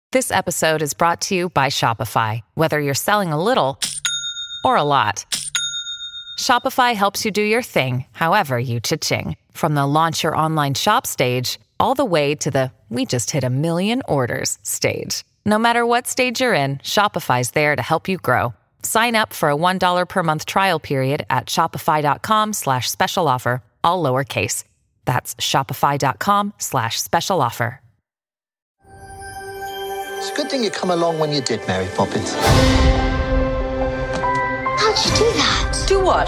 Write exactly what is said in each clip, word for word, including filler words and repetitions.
This episode is brought to you by Shopify. Whether you're selling a little or a lot, Shopify helps you do your thing, however you cha-ching. From the launch your online shop stage, all the way to the we just hit a million orders stage. No matter what stage you're in, Shopify's there to help you grow. Sign up for a one dollar per month trial period at shopify.com slash special offer, all lowercase. That's shopify.com slash special offer. It's a good thing you come along when you did, Mary Poppins. How'd you do that? Do what?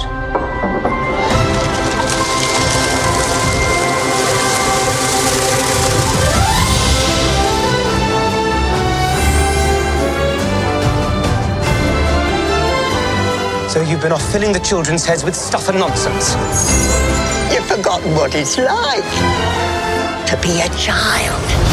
So you've been off filling the children's heads with stuff and nonsense. You've forgotten what it's like to be a child.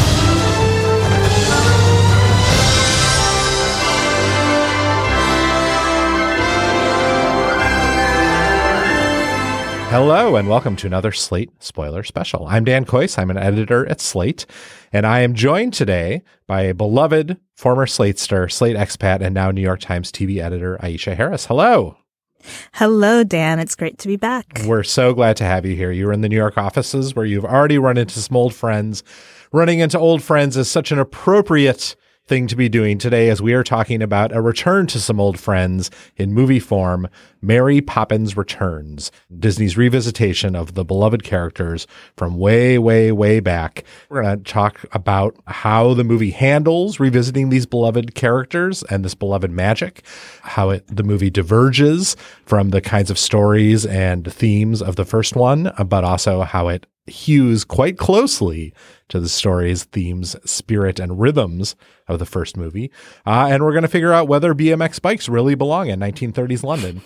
Hello, and welcome to another Slate Spoiler Special. I'm Dan Kois. I'm an editor at Slate, and I am joined today by a beloved former Slatester, Slate expat, and now New York Times T V editor, Aisha Harris. Hello. Hello, Dan. It's great to be back. We're so glad to have you here. You were in the New York offices where you've already run into some old friends. Running into old friends is such an appropriate thing to be doing today as we are talking about a return to some old friends in movie form, Mary Poppins Returns, Disney's revisitation of the beloved characters from way, way, way back. We're going to talk about how the movie handles revisiting these beloved characters and this beloved magic, how it, the movie diverges from the kinds of stories and themes of the first one, but also how it hews quite closely to the stories, themes, spirit, and rhythms of the first movie. Uh, and we're going to figure out whether B M X bikes really belong in nineteen thirties London.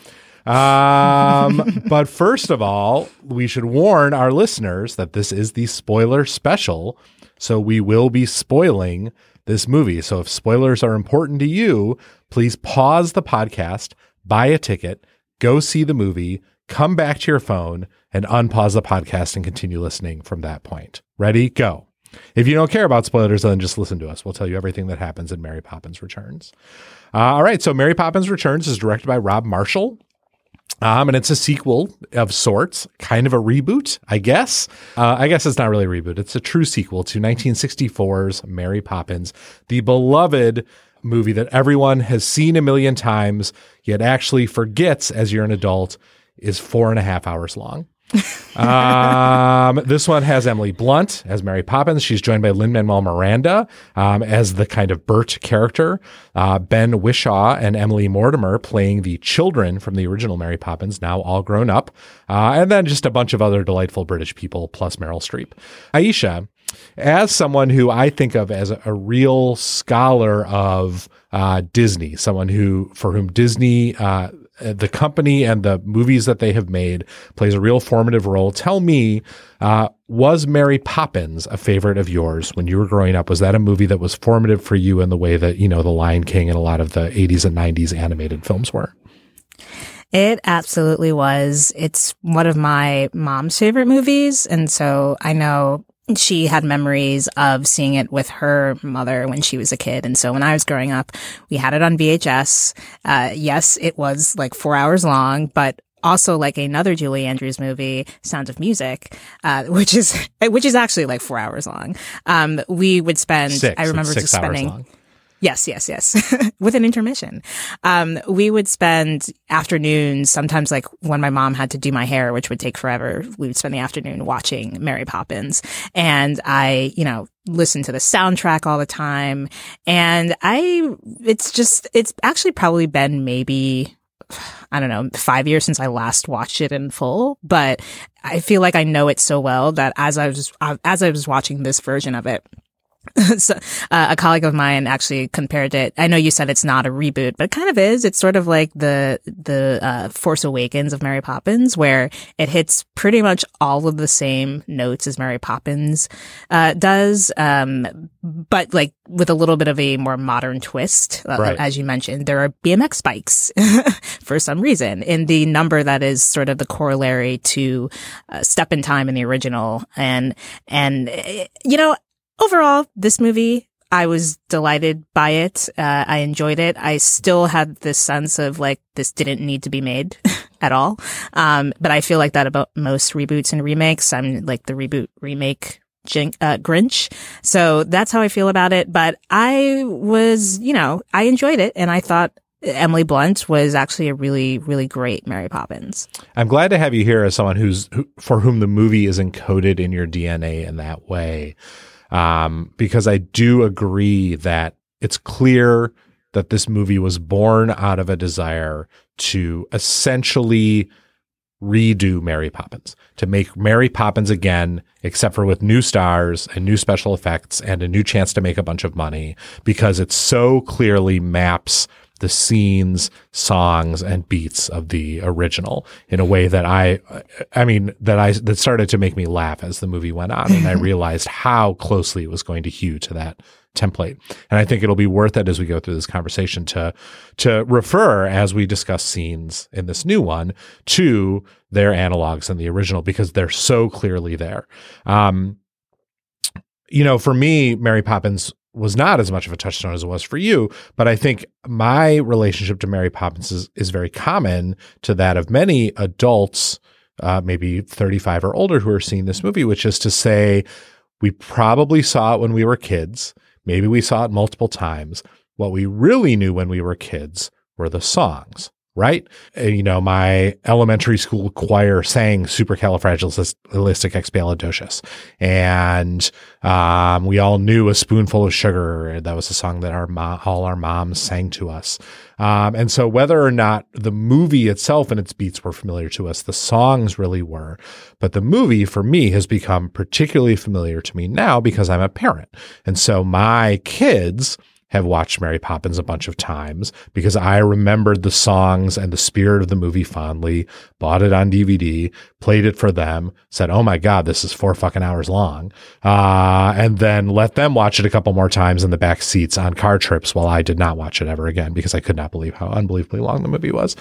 Um, but first of all, we should warn our listeners that this is the spoiler special. So we will be spoiling this movie. So if spoilers are important to you, please pause the podcast, buy a ticket, go see the movie, come back to your phone, and unpause the podcast and continue listening from that point. Ready? Go. If you don't care about spoilers, then just listen to us. We'll tell you everything that happens in Mary Poppins Returns. Uh, all right. So Mary Poppins Returns is directed by Rob Marshall. Um, and it's a sequel of sorts, kind of a reboot, I guess. Uh, I guess it's not really a reboot. It's a true sequel to nineteen sixty-four's Mary Poppins, the beloved movie that everyone has seen a million times, yet actually forgets as you're an adult is four and a half hours long. um, this one has Emily Blunt as Mary Poppins. She's joined by Lin-Manuel Miranda um, as the kind of Bert character. Uh, Ben Whishaw and Emily Mortimer playing the children from the original Mary Poppins, now all grown up. Uh, and then just a bunch of other delightful British people, plus Meryl Streep. Aisha, as someone who I think of as a, a real scholar of uh, Disney, someone who for whom Disney uh, the company and the movies that they have made plays a real formative role. Tell me, uh, was Mary Poppins a favorite of yours when you were growing up? Was that a movie that was formative for you in the way that, you know, The Lion King and a lot of the eighties and nineties animated films were? It absolutely was. It's one of my mom's favorite movies. And so I know she had memories of seeing it with her mother when she was a kid. And so when I was growing up, we had it on V H S. Uh, yes, it was like four hours long, but also like another Julie Andrews movie, Sound of Music, uh, which is, which is actually like four hours long. Um, we would spend, six, I remember six just spending. Hours long. Yes, yes, yes. With an intermission. Um, we would spend afternoons, sometimes like when my mom had to do my hair, which would take forever, we would spend the afternoon watching Mary Poppins. And I, you know, listened to the soundtrack all the time. And I, it's just, it's actually probably been maybe, I don't know, five years since I last watched it in full, but I feel like I know it so well that as I was, as I was watching this version of it, so, uh, a colleague of mine actually compared it. I know you said it's not a reboot, but it kind of is. It's sort of like the, the, uh, Force Awakens of Mary Poppins, where it hits pretty much all of the same notes as Mary Poppins, uh, does. Um, but like with a little bit of a more modern twist. Uh, right. As you mentioned, there are B M X bikes for some reason in the number that is sort of the corollary to, uh, Step in Time in the original. And, and, you know, overall, this movie, I was delighted by it. Uh, I enjoyed it. I still had this sense of like, this didn't need to be made at all. Um, but I feel like that about most reboots and remakes. I'm like the reboot remake Jin- uh, Grinch. So that's how I feel about it. But I was, you know, I enjoyed it, and I thought Emily Blunt was actually a really, really great Mary Poppins. I'm glad to have you here as someone who's who, for whom the movie is encoded in your D N A in that way. Um, because I do agree that it's clear that this movie was born out of a desire to essentially redo Mary Poppins, to make Mary Poppins again, except for with new stars and new special effects and a new chance to make a bunch of money, because it so clearly maps the scenes, songs, and beats of the original in a way that I, I mean, that I, that started to make me laugh as the movie went on. And I realized how closely it was going to hew to that template. And I think it'll be worth it as we go through this conversation to, to refer, as we discuss scenes in this new one, to their analogs in the original, because they're so clearly there. Um, you know, for me, Mary Poppins was not as much of a touchstone as it was for you, but I think my relationship to Mary Poppins is, is very common to that of many adults, uh, maybe thirty-five or older, who are seeing this movie, which is to say, we probably saw it when we were kids. Maybe we saw it multiple times. What we really knew when we were kids were the songs, right? And, you know, my elementary school choir sang Supercalifragilisticexpialidocious. And um, we all knew A Spoonful of Sugar. That was a song that our mo- all our moms sang to us. Um, and so whether or not the movie itself and its beats were familiar to us, the songs really were. But the movie, for me, has become particularly familiar to me now because I'm a parent. And so my kids have watched Mary Poppins a bunch of times because I remembered the songs and the spirit of the movie fondly, bought it on D V D, played it for them, said, oh my God, this is four fucking hours long. Uh, and then let them watch it a couple more times in the back seats on car trips while I did not watch it ever again because I could not believe how unbelievably long the movie was.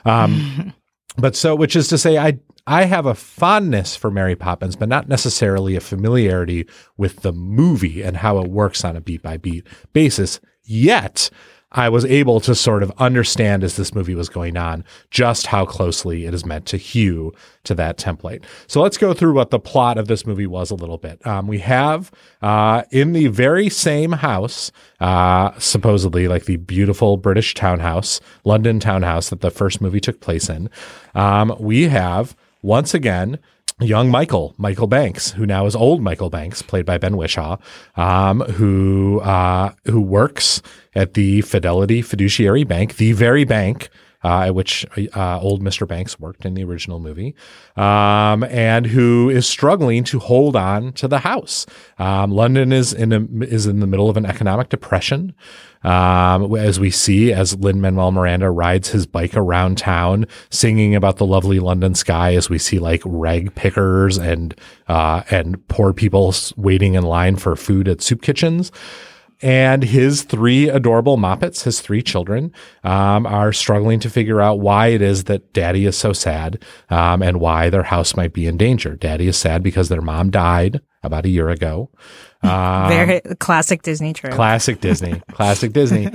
Um, but so, which is to say, I, I have a fondness for Mary Poppins, but not necessarily a familiarity with the movie and how it works on a beat by beat basis. Yet I was able to sort of understand as this movie was going on just how closely it is meant to hew to that template. So let's go through what the plot of this movie was a little bit. Um, we have uh, in the very same house, uh, supposedly like the beautiful British townhouse, London townhouse that the first movie took place in, um, we have once again young Michael, Michael Banks, who now is old Michael Banks, played by Ben Whishaw, um, who uh, who works at the Fidelity Fiduciary Bank, the very bank uh, at which uh, old Mister Banks worked in the original movie, um, and who is struggling to hold on to the house. Um, London is in a, is in the middle of an economic depression. Um, as we see, as Lin-Manuel Miranda rides his bike around town, singing about the lovely London sky, as we see like rag pickers and uh, and poor people waiting in line for food at soup kitchens. And his three adorable Moppets, his three children, um, are struggling to figure out why it is that Daddy is so sad, um, and why their house might be in danger. Daddy is sad because their mom died about a year ago. Um, Very classic Disney trope. Classic Disney, classic Disney.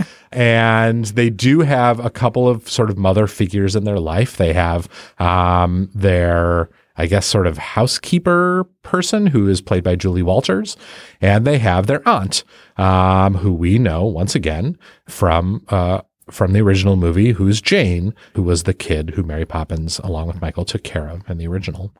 And they do have a couple of sort of mother figures in their life. They have um, their, I guess, sort of housekeeper person who is played by Julie Walters. And they have their aunt, um, who we know, once again, from uh, from the original movie, who's Jane, who was the kid who Mary Poppins, along with Michael, took care of in the original.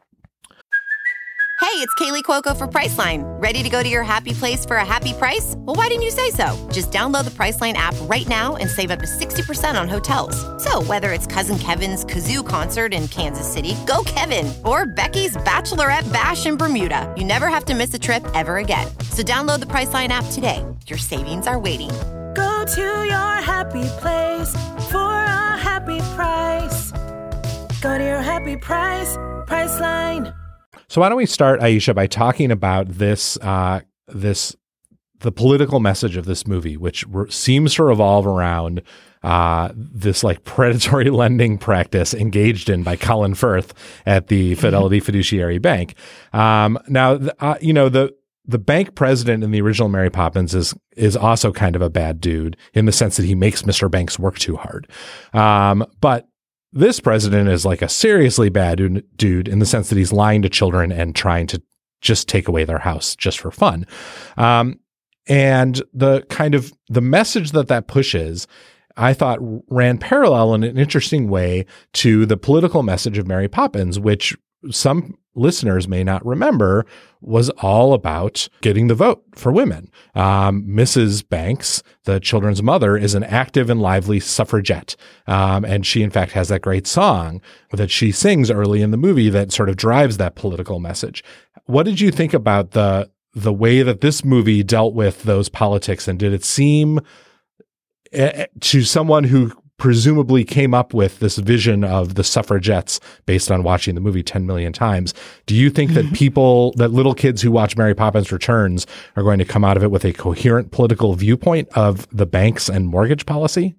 Hey, it's Kaylee Cuoco for Priceline. Ready to go to your happy place for a happy price? Well, why didn't you say so? Just download the Priceline app right now and save up to sixty percent on hotels. So whether it's Cousin Kevin's Kazoo Concert in Kansas City, go Kevin, or Becky's Bachelorette Bash in Bermuda, you never have to miss a trip ever again. So download the Priceline app today. Your savings are waiting. Go to your happy place for a happy price. Go to your happy price, Priceline. So why don't we start, Aisha, by talking about this, uh, this, the political message of this movie, which re- seems to revolve around uh, this like predatory lending practice engaged in by Colin Firth at the Fidelity Fiduciary Bank. Um, now, uh, you know, the the bank president in the original Mary Poppins is is also kind of a bad dude in the sense that he makes Mister Banks work too hard. Um, but this president is like a seriously bad dude in the sense that he's lying to children and trying to just take away their house just for fun. Um, and the kind of the message that that pushes, I thought, ran parallel in an interesting way to the political message of Mary Poppins, which some listeners may not remember was all about getting the vote for women. Um, Missus Banks, the children's mother, is an active and lively suffragette. Um, and she, in fact, has that great song that she sings early in the movie that sort of drives that political message. What did you think about the the way that this movie dealt with those politics? And did it seem uh, to someone who presumably came up with this vision of the suffragettes based on watching the movie ten million times. Do you think that people, that little kids who watch Mary Poppins Returns are going to come out of it with a coherent political viewpoint of the banks and mortgage policy?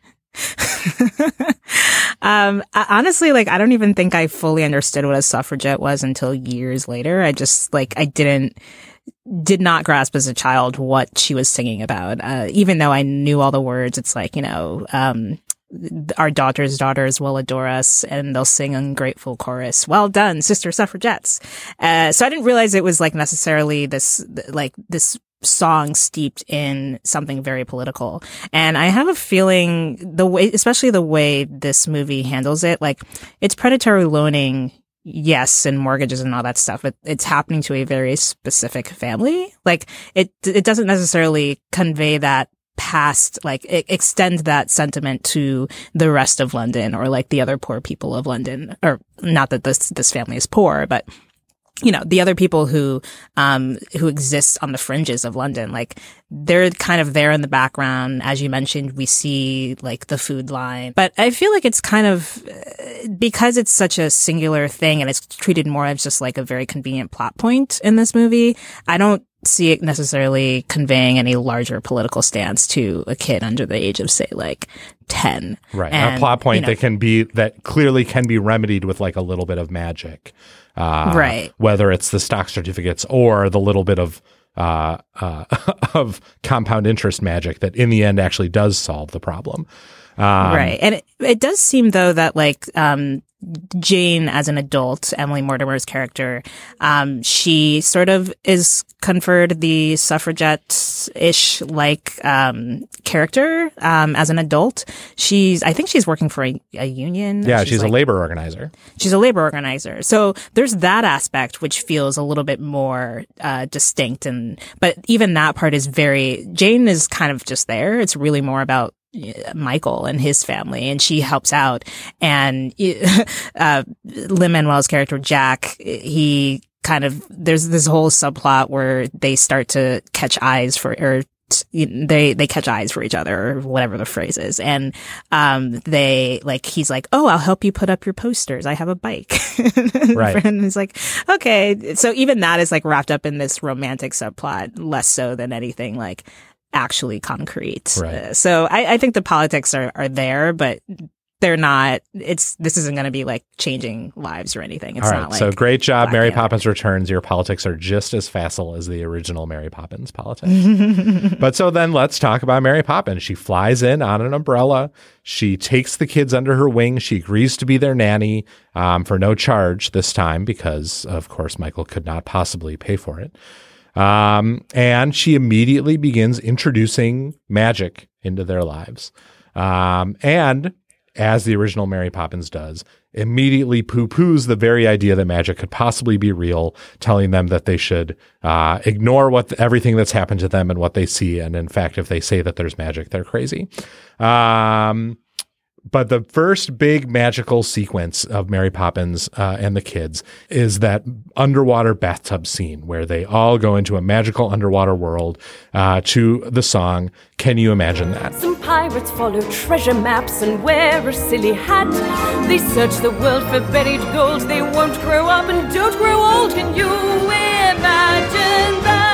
um, honestly, like, I don't even think I fully understood what a suffragette was until years later. I just, like, I didn't, did not grasp as a child what she was singing about. Uh, even though I knew all the words, it's like, you know, um, our daughter's daughters will adore us, and they'll sing ungrateful chorus. Well done, sister suffragettes. Uh, so I didn't realize it was like necessarily this, like this song steeped in something very political. And I have a feeling the way, especially the way this movie handles it, like it's predatory loaning. Yes, and mortgages and all that stuff, but it's happening to a very specific family. Like it, it doesn't necessarily convey that past, like it extend that sentiment to the rest of London or like the other poor people of London, or not that this, this family is poor, but you know, the other people who, um, who exist on the fringes of London, like they're kind of there in the background. As you mentioned, we see like the food line, but I feel like it's kind of, because it's such a singular thing and it's treated more as just like a very convenient plot point in this movie. I don't see it necessarily conveying any larger political stance to a kid under the age of, say, like ten. Right. And, a plot point, you know, that can be, that clearly can be remedied with like a little bit of magic. Uh, right. Whether it's the stock certificates or the little bit of, uh, uh, of compound interest magic that in the end actually does solve the problem. Um, right. And it, it does seem though that like, um, Jane as an adult, Emily Mortimer's character, um, she sort of is conferred the suffragette-ish like um, character um, as an adult. She's, I think she's working for a, a union. Yeah, she's, she's like, a labor organizer. She's a labor organizer. So there's that aspect which feels a little bit more uh, distinct, and but even that part is very. Jane is kind of just there. It's really more about Michael and his family, and she helps out. And uh, Lin-Manuel's character Jack, he kind of, there's this whole subplot where they start to catch eyes for, or they they catch eyes for each other, or whatever the phrase is. And um they like, he's like, oh, I'll help you put up your posters, I have a bike. Right. And he's like, okay. So even that is like wrapped up in this romantic subplot, less so than anything like actually concrete. Right. Uh, so I, I think the politics are, are there, but they're not, it's, this isn't going to be like changing lives or anything. It's All right. not like So great job. Black Mary Panther. Poppins Returns. Your politics are just as facile as the original Mary Poppins politics. But so then let's talk about Mary Poppins. She flies in on an umbrella. She takes the kids under her wing. She agrees to be their nanny um, for no charge this time because, of course, Michael could not possibly pay for it. Um, and she immediately begins introducing magic into their lives. Um, and as the original Mary Poppins does, immediately poo-poos the very idea that magic could possibly be real, telling them that they should uh, ignore what everything that's happened to them and what they see. And in fact, if they say that there's magic, they're crazy. Um, But the first big magical sequence of Mary Poppins uh, and the kids is that underwater bathtub scene where they all go into a magical underwater world uh, to the song, Can You Imagine That? Some pirates follow treasure maps and wear a silly hat. They search the world for buried gold. They won't grow up and don't grow old. Can you imagine that?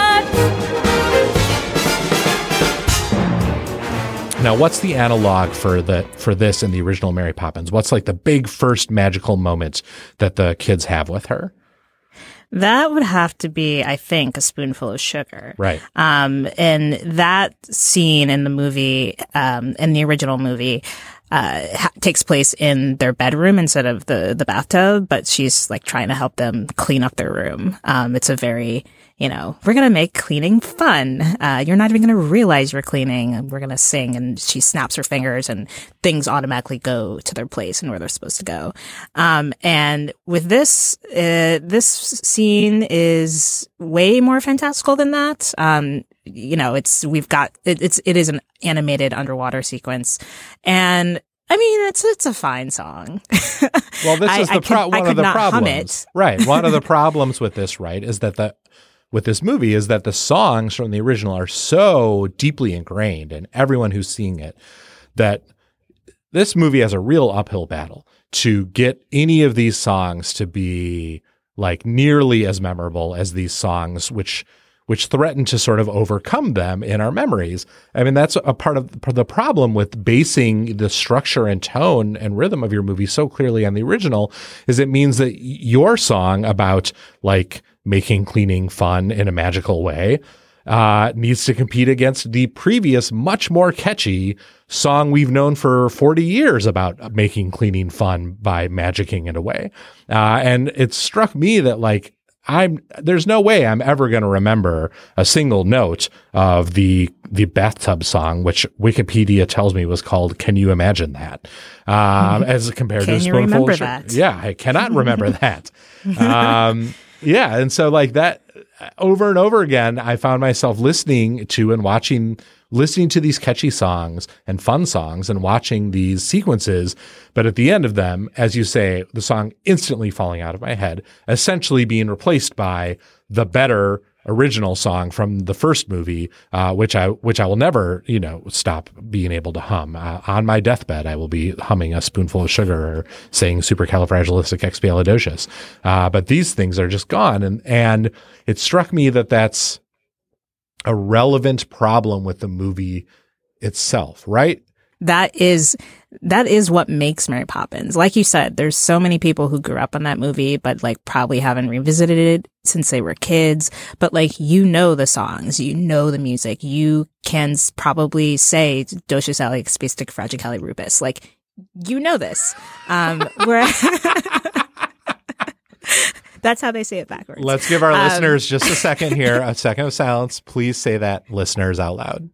Now, what's the analog for the for this in the original Mary Poppins? What's like the big first magical moment that the kids have with her? That would have to be, I think, A Spoonful of Sugar. Right. Um, and that scene in the movie, um, in the original movie, uh, ha- takes place in their bedroom instead of the, the bathtub, but she's like trying to help them clean up their room. Um, it's a very, you know, we're going to make cleaning fun. Uh, you're not even going to realize you're cleaning. We're going to sing. And she snaps her fingers and things automatically go to their place and where they're supposed to go. Um, and with this, uh, this scene is way more fantastical than that. Um, you know, it's, we've got, it, it's, it is an animated underwater sequence. And I mean, it's, it's a fine song. Well, this is I, the pro- I could, one of the problems. It. Right. One of the problems with this, right, is that the, with this movie is that the songs from the original are so deeply ingrained in everyone who's seeing it that this movie has a real uphill battle to get any of these songs to be like nearly as memorable as these songs, which which threaten to sort of overcome them in our memories. I mean, that's a part of the problem with basing the structure and tone and rhythm of your movie so clearly on the original, is it means that your song about like making cleaning fun in a magical way uh, needs to compete against the previous, much more catchy song we've known for forty years about making cleaning fun by magicking it away. Uh, and it struck me that like, I'm there's no way I'm ever going to remember a single note of the the bathtub song, which Wikipedia tells me was called "Can You Imagine That?" Um, as compared Can to a you spoonful remember of sugar. that? Yeah, I cannot remember that. Um, yeah, and so like that over and over again, I found myself listening to and watching. listening to these catchy songs and fun songs and watching these sequences, but at the end of them, as you say, the song instantly falling out of my head, essentially being replaced by the better original song from the first movie, uh, which I which I will never, you know, stop being able to hum. Uh, on my deathbed, I will be humming A Spoonful of Sugar or saying Supercalifragilisticexpialidocious. Uh, but these things are just gone, and and it struck me that that's a relevant problem with the movie itself, right? That is, that is what makes Mary Poppins. Like you said, there's so many people who grew up on that movie, but like probably haven't revisited it since they were kids. But like, you know the songs, you know the music, you can s- probably say Docious Alex Spastic Fragicali Rubus. Like, you know this. Um, where That's how they say it backwards. Let's give our um, listeners just a second here, a second of silence. Please say that, listeners, out loud.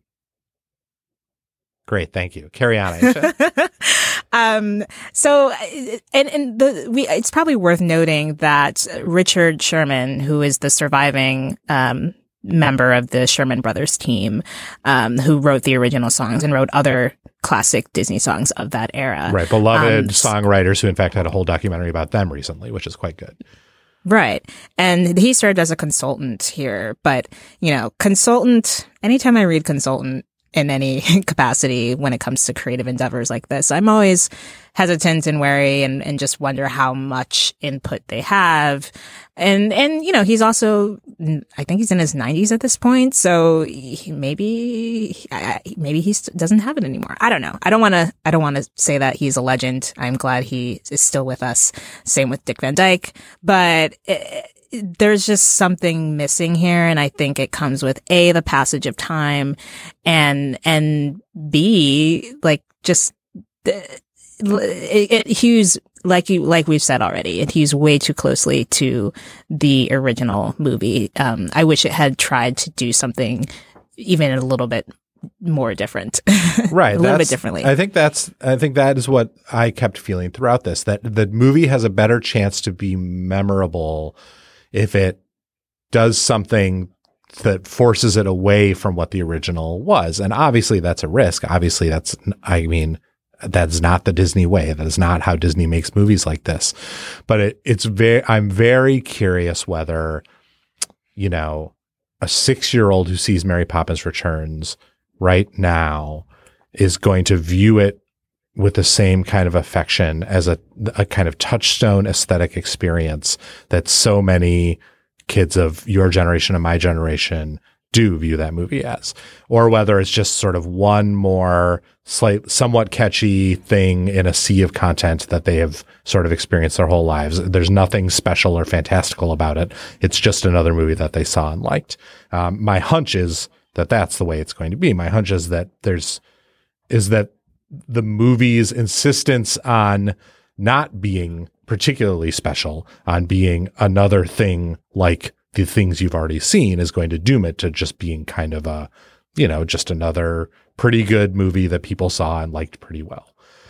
Great, thank you. Carry on, Aisha. um, so, and, and the, we, it's probably worth noting that Richard Sherman, who is the surviving, um, member of the Sherman Brothers team, um, who wrote the original songs and wrote other classic Disney songs of that era. Right. Beloved um, songwriters who, in fact, had a whole documentary about them recently, which is quite good. Right. And he served as a consultant here. But, you know, consultant, anytime I read consultant in any capacity when it comes to creative endeavors like this, I'm always hesitant and wary and, and just wonder how much input they have. And, and, you know, he's also, I think he's in his nineties at this point. So he, maybe, maybe he doesn't have it anymore. I don't know. I don't want to, I don't want to say that he's a legend. I'm glad he is still with us. Same with Dick Van Dyke. But it, there's just something missing here. And I think it comes with A, the passage of time, and, and B, like just, it, it hews, like you, like we've said already, it hews way too closely to the original movie. Um, I wish it had tried to do something even a little bit more different. Right. a little bit differently. I think that's, I think that is what I kept feeling throughout this, that the movie has a better chance to be memorable if it does something that forces it away from what the original was. And obviously that's a risk. Obviously that's, I mean, that's not the Disney way. That is not how Disney makes movies like this. But it, it's very, I'm very curious whether, you know, a six-year-old who sees Mary Poppins Returns right now is going to view it with the same kind of affection as a, a kind of touchstone aesthetic experience that so many kids of your generation and my generation do view that movie as, or whether it's just sort of one more slight, somewhat catchy thing in a sea of content that they have sort of experienced their whole lives. There's nothing special or fantastical about it. It's just another movie that they saw and liked. Um, my hunch is that that's the way it's going to be. My hunch is that there's, is that the movie's insistence on not being particularly special, on being another thing like the things you've already seen, is going to doom it to just being kind of a, you know, just another pretty good movie that people saw and liked pretty well.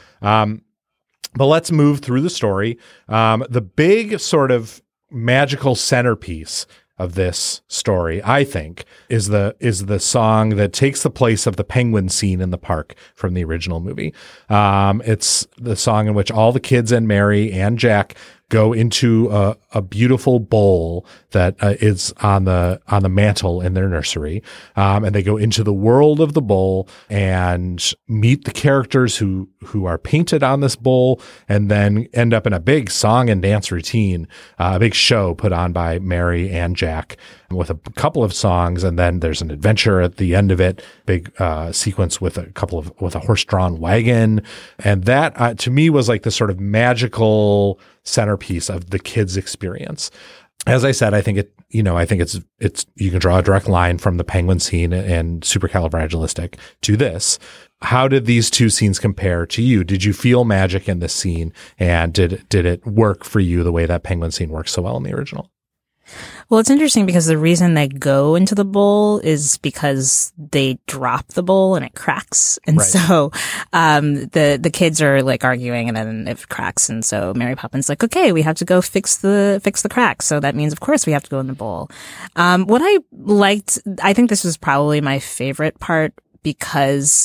Um, but let's move through the story. Um, the big sort of magical centerpiece of this story, I think, is the is the song that takes the place of the penguin scene in the park from the original movie. Um, it's the song in which all the kids and Mary and Jack go into a, a beautiful bowl that uh, is on the on the mantle in their nursery, um, and they go into the world of the bowl and meet the characters who who are painted on this bowl, and then end up in a big song and dance routine, uh, a big show put on by Mary and Jack with a couple of songs, and then there's an adventure at the end of it, big uh, sequence with a couple of with a horse-drawn wagon, and that uh, to me was like the sort of magical centerpiece of the kids' experience. As I said, I think it, you know, I think it's, it's, you can draw a direct line from the penguin scene and Supercalifragilistic to this. How did these two scenes compare to you? Did you feel magic in this scene, and did, did it work for you the way that penguin scene works so well in the original? Well, it's interesting because the reason they go into the bowl is because they drop the bowl and it cracks. And right. so, um, the, the kids are like arguing and then it cracks. And so Mary Poppins like, okay, we have to go fix the, fix the cracks. So that means, of course, we have to go in the bowl. Um, what I liked, I think this was probably my favorite part because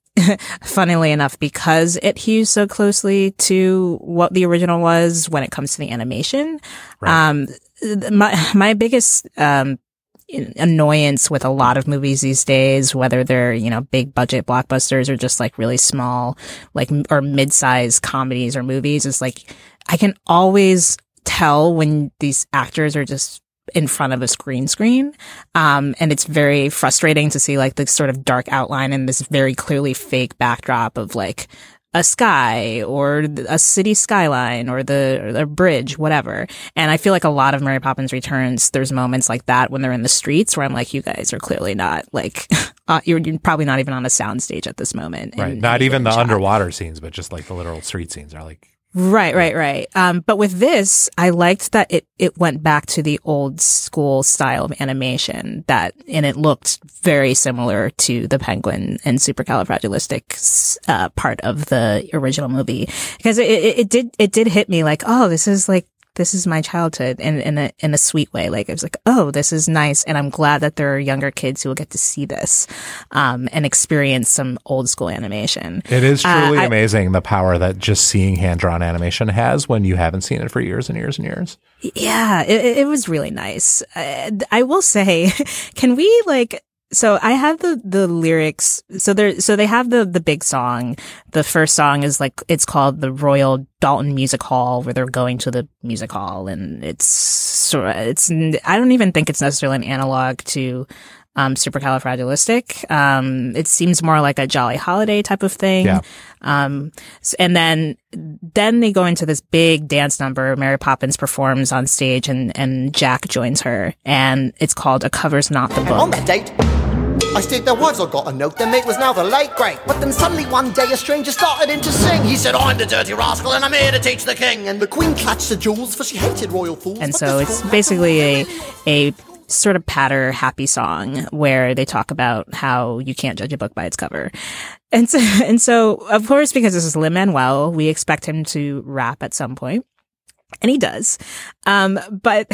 funnily enough, because it hews so closely to what the original was when it comes to the animation. Right. Um, my, my biggest, um, annoyance with a lot of movies these days, whether they're, you know, big budget blockbusters or just like really small, like, or mid-sized comedies or movies, is like, I can always tell when these actors are just in front of a green screen. Um, and it's very frustrating to see like the sort of dark outline and this very clearly fake backdrop of like a sky or a city skyline or the, or the bridge, whatever. And I feel like a lot of Mary Poppins Returns, there's moments like that when they're in the streets where I'm like, you guys are clearly not like, uh, you're, you're probably not even on a soundstage at this moment. Right. Not even the shot. Underwater scenes, but just like the literal street scenes are like, Right, right, right. Um, but with this, I liked that it, it went back to the old school style of animation that, and it looked very similar to the Penguin and Supercalifragilistic, uh, part of the original movie. Because it, it, it did, it did hit me like, oh, this is like, this is my childhood in, in a, in a sweet way. Like, it was like, oh, this is nice. And I'm glad that there are younger kids who will get to see this, um, and experience some old school animation. It is truly uh, I, amazing the power that just seeing hand-drawn animation has when you haven't seen it for years and years and years. Yeah, it, it was really nice. I, I will say, can we like, so I have the, the lyrics. So there, so they have the, the big song. The first song is like, it's called the Royal Dalton Music Hall, where they're going to the music hall. And it's sort of, it's, I don't even think it's necessarily an analog to, um, Supercalifragilistic. Um, it seems more like a Jolly Holiday type of thing. Yeah. Um, and then, then they go into this big dance number. Mary Poppins performs on stage and, and Jack joins her. And it's called A Cover's Not the Book. On that date, I stated there was, I got a note, the mate was now the late great. But then suddenly one day a stranger started in to sing. He said, I'm the dirty rascal and I'm here to teach the king. And the queen clutched the jewels, for she hated royal fools. And so it's basically a, a sort of patter happy song where they talk about how you can't judge a book by its cover. And so, and so of course, because this is Lin-Manuel, we expect him to rap at some point. And he does. Um, but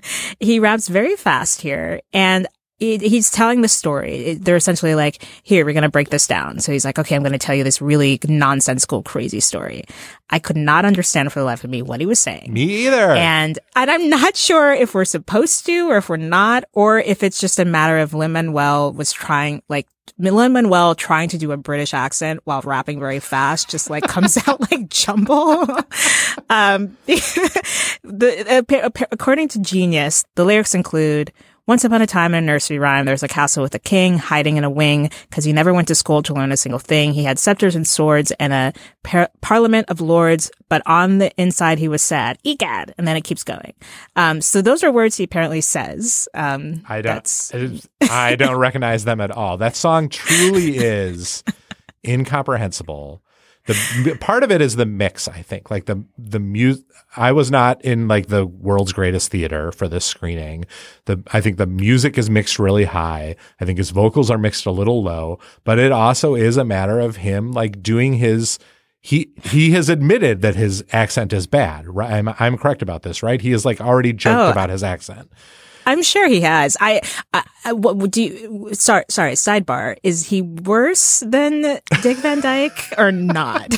he raps very fast here. And It, he's telling the story. It, they're essentially like, here, we're going to break this down. So he's like, okay, I'm going to tell you this really nonsensical, crazy story. I could not understand for the life of me what he was saying. Me either. And, and I'm not sure if we're supposed to or if we're not, or if it's just a matter of Lin-Manuel was trying, like, Lin-Manuel trying to do a British accent while rapping very fast just like comes out like jumble. um, the, according to Genius, the lyrics include, Once upon a time in a nursery rhyme, there was a castle with a king hiding in a wing because he never went to school to learn a single thing. He had scepters and swords and a par- parliament of lords, but on the inside he was sad. Egad! And then it keeps going. Um, so those are words he apparently says. Um, I don't. I don't recognize them at all. That song truly is incomprehensible. The part of it is the mix, I think. Like the the music. I was not in like the world's greatest theater for this screening. The I think the music is mixed really high. I think his vocals are mixed a little low, but it also is a matter of him like doing his. He he has admitted that his accent is bad. Right? I'm I'm correct about this, right? He has like already joked oh. about his accent. I'm sure he has. I, I, I what do you, sorry, sorry, sidebar. Is he worse than Dick Van Dyke or not?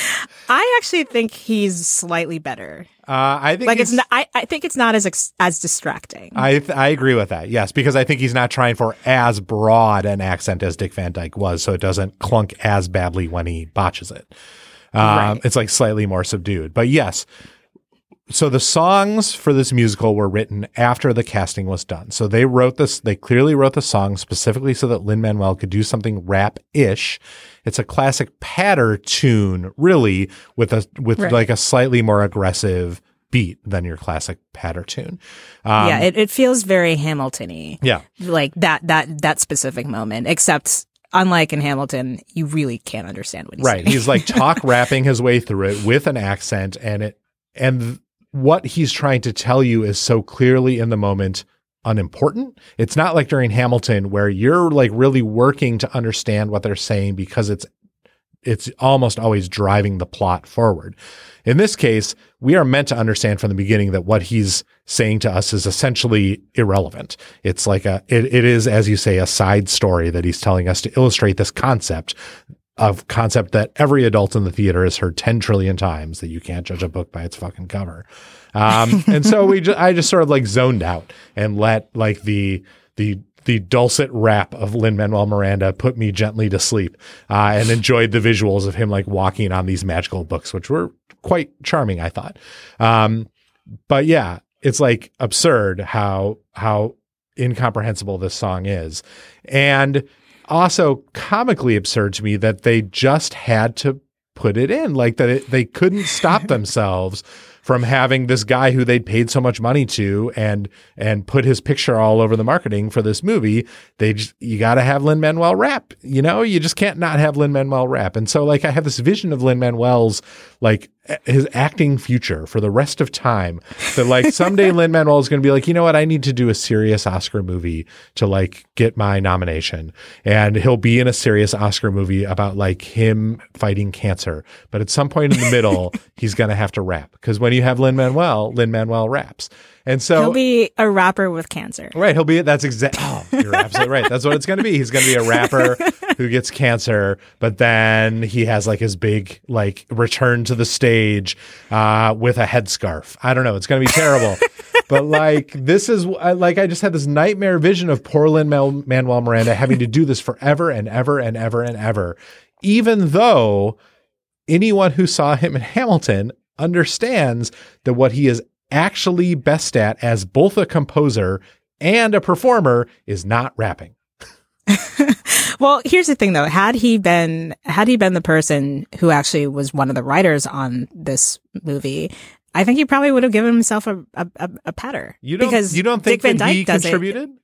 I actually think he's slightly better. Uh, I think like it's not, I, I think it's not as, ex, as distracting. I, th- I agree with that. Yes. Because I think he's not trying for as broad an accent as Dick Van Dyke was. So it doesn't clunk as badly when he botches it. Um, right. It's like slightly more subdued, but yes. So the songs for this musical were written after the casting was done. So they wrote this, they clearly wrote the song specifically so that Lin-Manuel could do something rap-ish. It's a classic patter tune, really, with a, with right. like a slightly more aggressive beat than your classic patter tune. Um, yeah, it, it feels very Hamilton-y. Yeah. Like that, that, that specific moment, except unlike in Hamilton, you really can't understand what he's right. saying. He's like talk rapping his way through it with an accent, and it, and th- what he's trying to tell you is so clearly in the moment unimportant. It's not like during Hamilton where you're like really working to understand what they're saying because it's it's almost always driving the plot forward. In this case, we are meant to understand from the beginning that what he's saying to us is essentially irrelevant. It's like a it, it is, as you say, a side story that he's telling us to illustrate this concept of concept that every adult in the theater has heard ten trillion times, that you can't judge a book by its fucking cover. Um, and so we, ju- I just sort of like zoned out and let like the, the, the dulcet rap of Lin-Manuel Miranda put me gently to sleep, uh, and enjoyed the visuals of him like walking on these magical books, which were quite charming, I thought. Um, but yeah, it's like absurd how, how incomprehensible this song is. And also comically absurd to me that they just had to put it in, like that it, they couldn't stop themselves from having this guy who they'd paid so much money to and and put his picture all over the marketing for this movie. They just, you got to have Lin-Manuel rap, you know, you just can't not have Lin-Manuel rap. And so like I have this vision of Lin-Manuel's like his acting future for the rest of time, that like someday Lin-Manuel is going to be like, you know what, I need to do a serious Oscar movie to like get my nomination. And he'll be in a serious Oscar movie about like him fighting cancer. But at some point in the middle, he's going to have to rap, because when you have Lin-Manuel, Lin-Manuel raps. And so he'll be a rapper with cancer. Right. He'll be, that's exactly, oh, you're absolutely right. That's what it's going to be. He's going to be a rapper who gets cancer, but then he has like his big, like return to the stage, uh, with a headscarf. I don't know. It's going to be terrible. But like, this is like, I just had this nightmare vision of poor Lin-Manuel Miranda having to do this forever and ever and ever and ever, even though anyone who saw him in Hamilton understands that what he is actually best at as both a composer and a performer is not rapping. Well, here's the thing though. Had he been, had he been the person who actually was one of the writers on this movie, I think he probably would have given himself a, a, a, a patter. You don't, because you don't think Dick Van that Dyke he does contributed? It.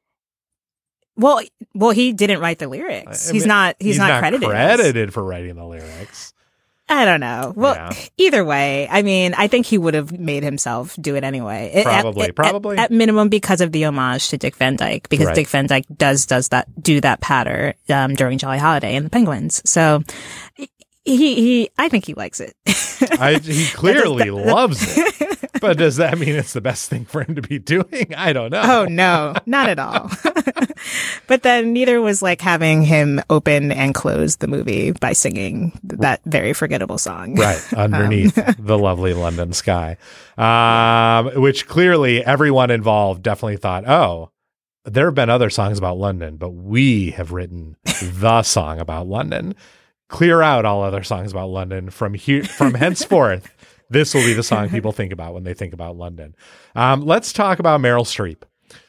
Well, well, he didn't write the lyrics. I He's mean, not, he's, he's not, not credited. credited for writing the lyrics. I don't know. Well, Yeah. either way, I mean, I think he would have made himself do it anyway. It- Probably, at, at- probably. At, at minimum, because of the homage to Dick Van Dyke, because Right. Dick Van Dyke does does that do that patter um, during Jolly Holiday and the Penguins. So he he, I think he likes it. I, he clearly loves it. But does that mean it's the best thing for him to be doing? I don't know. Oh, no, not at all. But then neither was like having him open and close the movie by singing that very forgettable song. Right, underneath um. the lovely London sky, um, which clearly everyone involved definitely thought, oh, there have been other songs about London, but we have written the song about London. Clear out all other songs about London from here, from henceforth. This will be the song people think about when they think about London. Um, let's talk about Meryl Streep.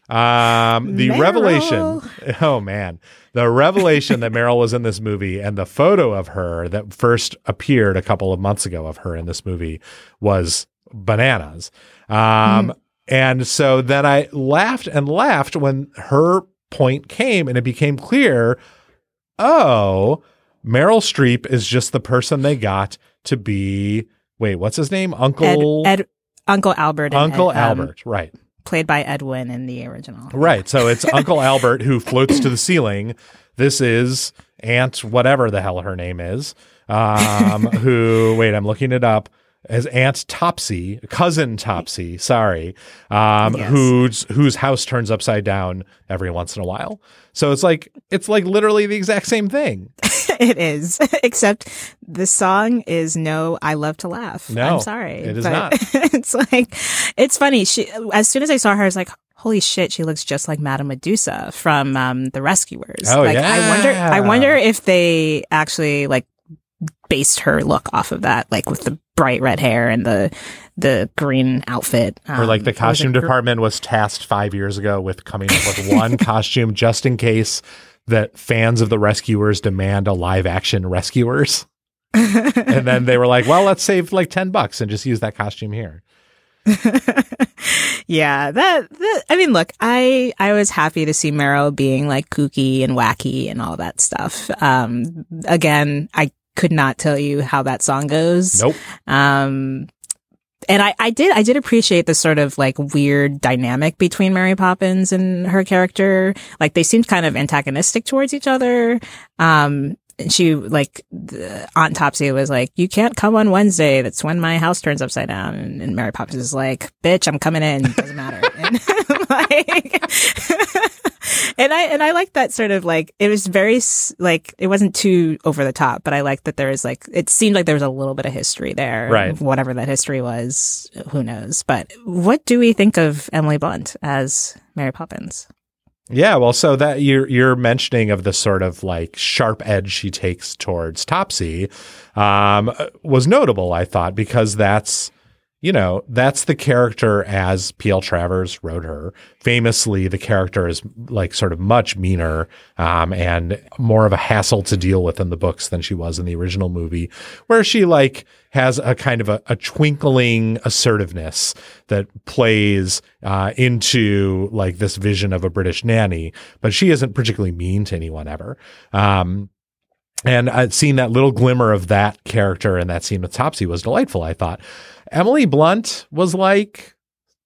Um, the Meryl. revelation, oh man, the revelation that Meryl was in this movie and the photo of her that first appeared a couple of months ago of her in this movie was bananas. Um, mm. And so then I laughed and laughed when her point came and it became clear, oh, Meryl Streep is just the person they got to be, wait, what's his name? Uncle Ed, Ed Uncle Albert. Uncle Ed, Albert, um, right. Played by Edwin in the original. Right. So it's Uncle Albert who floats to the ceiling. This is Aunt whatever the hell her name is, um, who, wait, I'm looking it up, as Aunt Topsy, Cousin Topsy, sorry, um, yes. whose whose house turns upside down every once in a while. So it's like it's like literally the exact same thing. It is, except the song is no I Love to Laugh. No, I'm sorry. It is but not. It's like, it's funny. She, as soon as I saw her, I was like, holy shit, she looks just like Madame Medusa from um, The Rescuers. Oh, like, yeah. I wonder, I wonder if they actually like based her look off of that, like with the bright red hair and the the green outfit. Um, or like the costume was department was tasked five years ago with coming up with one costume just in case that fans of The Rescuers demand a live action Rescuers. And then they were like, well, let's save like ten bucks and just use that costume here. Yeah, that, that I mean, look, I I was happy to see Meryl being like kooky and wacky and all that stuff. Um, again, I could not tell you how that song goes. Nope. Um, and I, I did, I did appreciate the sort of like weird dynamic between Mary Poppins and her character. Like they seemed kind of antagonistic towards each other. Um, and she like the, Aunt Topsy was like, "You can't come on Wednesday. That's when my house turns upside down." And, and Mary Poppins is like, "Bitch, I'm coming in. It doesn't matter." And like, and I and I like that sort of like it was very like it wasn't too over the top, but I like that there was like it seemed like there was a little bit of history there. Right. Whatever that history was, who knows? But what do we think of Emily Blunt as Mary Poppins? Yeah, well, so that you're you're mentioning of the sort of like sharp edge she takes towards Topsy um, was notable, I thought, because that's, you know, that's the character as P L Travers wrote her. Famously, the character is like sort of much meaner um, and more of a hassle to deal with in the books than she was in the original movie, where she like has a kind of a, a twinkling assertiveness that plays uh, into like this vision of a British nanny, but she isn't particularly mean to anyone ever. Um, and I'd seen that little glimmer of that character in that scene with Topsy was delightful, I thought. Emily Blunt was like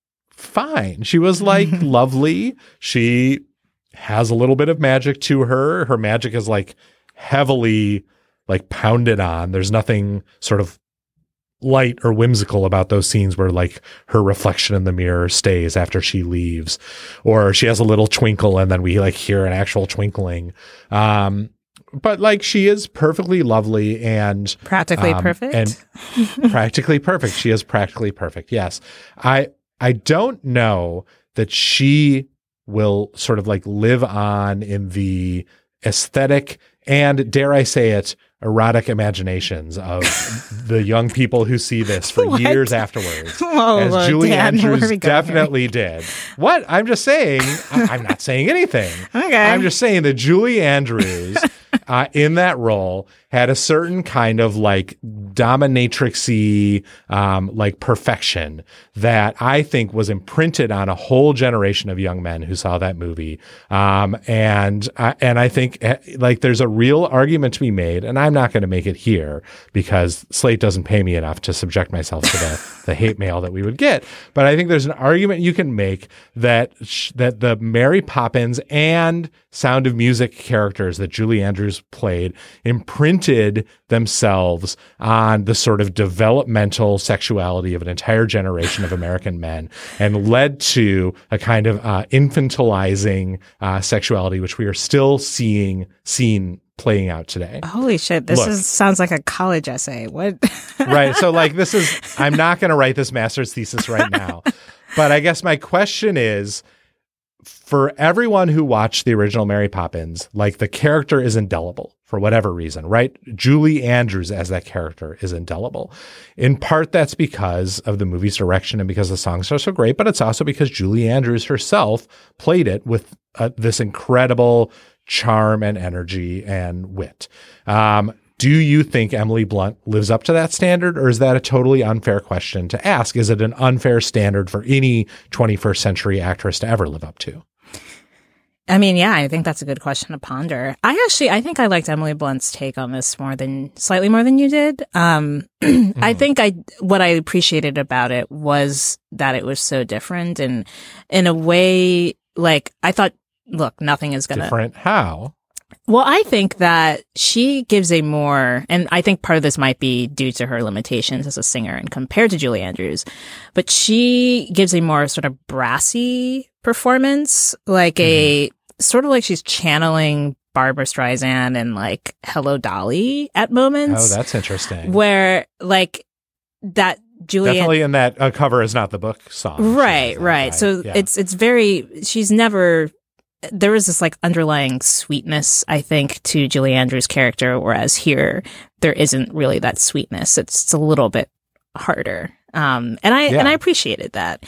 fine. She was like lovely. She has a little bit of magic to her. Her magic is like heavily like pounded on. There's nothing sort of light or whimsical about those scenes where like her reflection in the mirror stays after she leaves, or she has a little twinkle and then we like hear an actual twinkling. Um, But like she is perfectly lovely and practically um, perfect and practically perfect. She is practically perfect. Yes. I, I don't know that she will sort of like live on in the aesthetic and, dare I say it, erotic imaginations of the young people who see this for years afterwards, Whoa, as Lord, Julie Dan, Andrews definitely did. What? I'm just saying, I- I'm not saying anything. Okay. I'm just saying that Julie Andrews uh, in that role had a certain kind of like dominatrixy, um, like perfection that I think was imprinted on a whole generation of young men who saw that movie. Um, and, uh, and I think uh, like there's a real argument to be made, and I'm not going to make it here because Slate doesn't pay me enough to subject myself to the, the hate mail that we would get. But I think there's an argument you can make that, sh- that the Mary Poppins and Sound of Music characters that Julie Andrews played imprinted themselves on the sort of developmental sexuality of an entire generation of American men and led to a kind of uh, infantilizing uh, sexuality, which we are still seeing seen playing out today. Holy shit. This Look, is sounds like a college essay. What? Right. So like this is, I'm not going to write this master's thesis right now, but I guess my question is, for everyone who watched the original Mary Poppins, like the character is indelible for whatever reason, right? Julie Andrews as that character is indelible. In part, that's because of the movie's direction and because the songs are so great, but it's also because Julie Andrews herself played it with uh, this incredible charm and energy and wit. Um, do you think Emily Blunt lives up to that standard, or is that a totally unfair question to ask? Is it an unfair standard for any twenty-first century actress to ever live up to? I mean, yeah, I think that's a good question to ponder. I actually, I think I liked Emily Blunt's take on this more than, slightly more than you did. Um, mm. I think I, what I appreciated about it was that it was so different, and in a way, like, I thought, look, nothing is gonna. Different how? Well, I think that she gives a more, and I think part of this might be due to her limitations as a singer and compared to Julie Andrews, but she gives a more sort of brassy performance, like mm-hmm. a, sort of like she's channeling Barbra Streisand and like Hello Dolly at moments. Oh, that's interesting. Where like that Julie definitely in that uh, Cover Is Not the Book song. Right, right. So yeah. it's it's very, she's never, there is this like underlying sweetness, I think, to Julie Andrews' character, whereas here there isn't really that sweetness. It's, it's a little bit harder. Um, and I, yeah. and I appreciated that.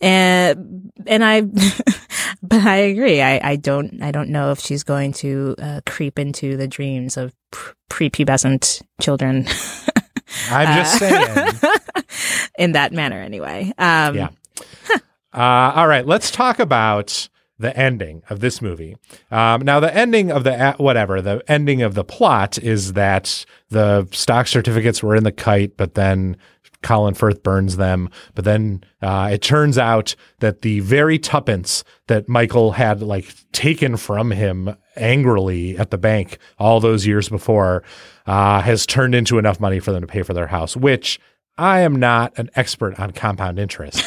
And, and I, but I agree. I, I don't, I don't know if she's going to uh, creep into the dreams of prepubescent children. I'm just uh, saying. In that manner, anyway. Um, yeah. Huh. Uh, all right. Let's talk about the ending of this movie. Um, now, the ending of the, whatever, the ending of the plot is that the stock certificates were in the kite, but then Colin Firth burns them. But then uh, it turns out that the very tuppence that Michael had like taken from him angrily at the bank all those years before uh, has turned into enough money for them to pay for their house, which I am not an expert on compound interest,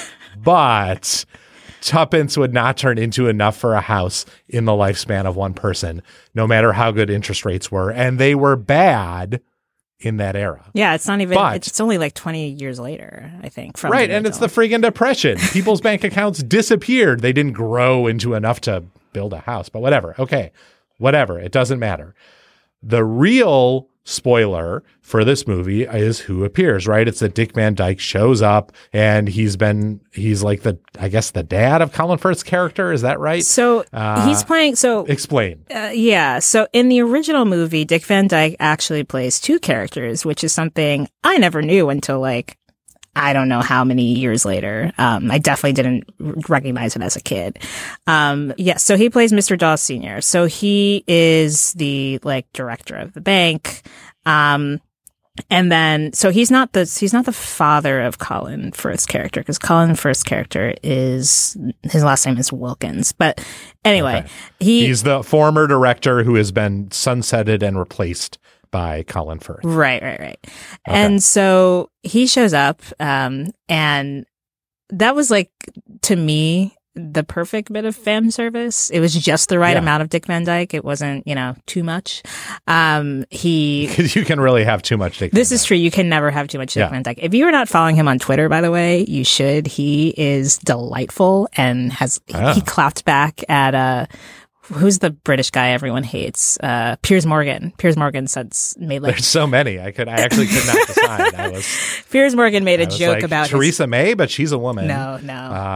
but tuppence would not turn into enough for a house in the lifespan of one person, no matter how good interest rates were. And they were bad in that era. Yeah, it's not even, but, it's only like twenty years later, I think. From right, and it's the friggin' Depression. People's bank accounts disappeared. They didn't grow into enough to build a house, but whatever. Okay, whatever. It doesn't matter. The real spoiler for this movie is who appears, right? It's that Dick Van Dyke shows up, and he's been, he's like the, I guess the dad of Colin Firth's character. Is that right? So uh, he's playing, so. Explain. Uh, yeah. So in the original movie, Dick Van Dyke actually plays two characters, which is something I never knew until like, I don't know how many years later. Um, I definitely didn't recognize it as a kid. Um, yes. Yeah, so he plays Mister Dawes Senior So he is the like director of the bank. Um, and then, so he's not the, he's not the father of Colin Firth's character, because Colin Firth's character is, his last name is Wilkins. But anyway, okay. he, he's the former director who has been sunsetted and replaced by Colin Firth. Right, right, right. Okay. And so he shows up, um, and that was like, to me, the perfect bit of fan service. It was just the right yeah. amount of Dick Van Dyke. It wasn't, you know, too much. Um, he, because you can really have too much Dick. This Van is Dyke. true. You can never have too much Dick yeah. Van Dyke. If you are not following him on Twitter, by the way, you should. He is delightful and has, oh. he clapped back at, uh, who's the British guy everyone hates? Uh, Piers Morgan. Piers Morgan said, made like. There's so many. I could, I actually could not decide. I was. Piers Morgan made a joke like, about Theresa his, May, but she's a woman. No, no.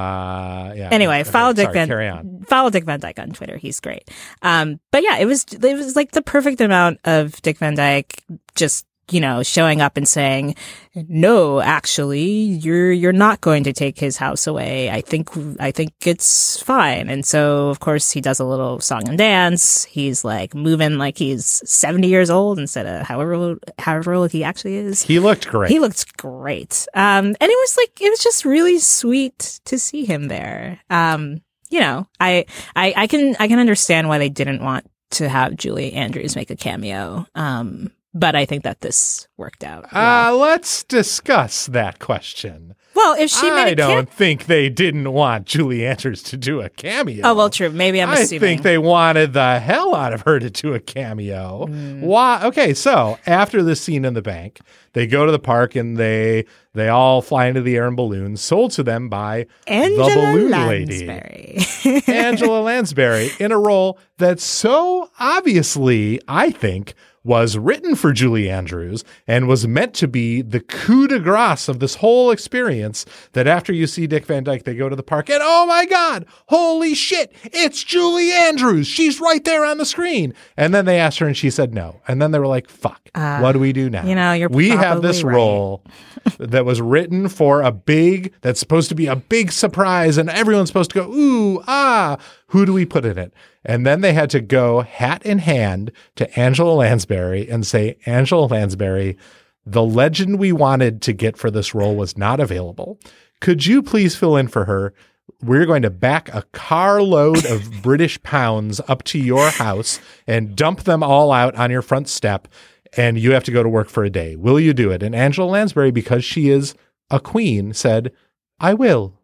Uh, yeah. Anyway, okay, follow Dick sorry, Van, carry on. follow Dick Van Dyke on Twitter. He's great. Um, but yeah, it was, it was like the perfect amount of Dick Van Dyke just, you know, showing up and saying, no, actually, you're, you're not going to take his house away. I think, I think it's fine. And so, of course, he does a little song and dance. He's like moving like he's seventy years old instead of however, however old he actually is. He looked great. He looked great. Um, and it was like, it was just really sweet to see him there. Um, you know, I, I, I can, I can understand why they didn't want to have Julie Andrews make a cameo. Um, but I think that this worked out. Uh, well. let's discuss that question. Well, if she made I a don't cam- think they didn't want Julie Andrews to do a cameo. Oh, well, true. Maybe I'm I assuming. think they wanted the hell out of her to do a cameo. Mm. Why? Okay, so after this scene in the bank, they go to the park and they they all fly into the air in balloons, sold to them by Angela the balloon Lansbury. lady, Angela Lansbury, in a role that so obviously, I think, was written for Julie Andrews and was meant to be the coup de grace of this whole experience, that after you see Dick Van Dyke, they go to the park and, oh my God, holy shit, it's Julie Andrews. She's right there on the screen. And then they asked her and she said no. And then they were like, fuck, uh, what do we do now? You know, you're We have this right. role that was written for a big, that's supposed to be a big surprise and everyone's supposed to go, ooh, ah, who do we put in it? And then they had to go hat in hand to Angela Lansbury and say, Angela Lansbury, the legend we wanted to get for this role was not available. Could you please fill in for her? We're going to back a carload of British pounds up to your house and dump them all out on your front step, and you have to go to work for a day. Will you do it? And Angela Lansbury, because she is a queen, said, I will.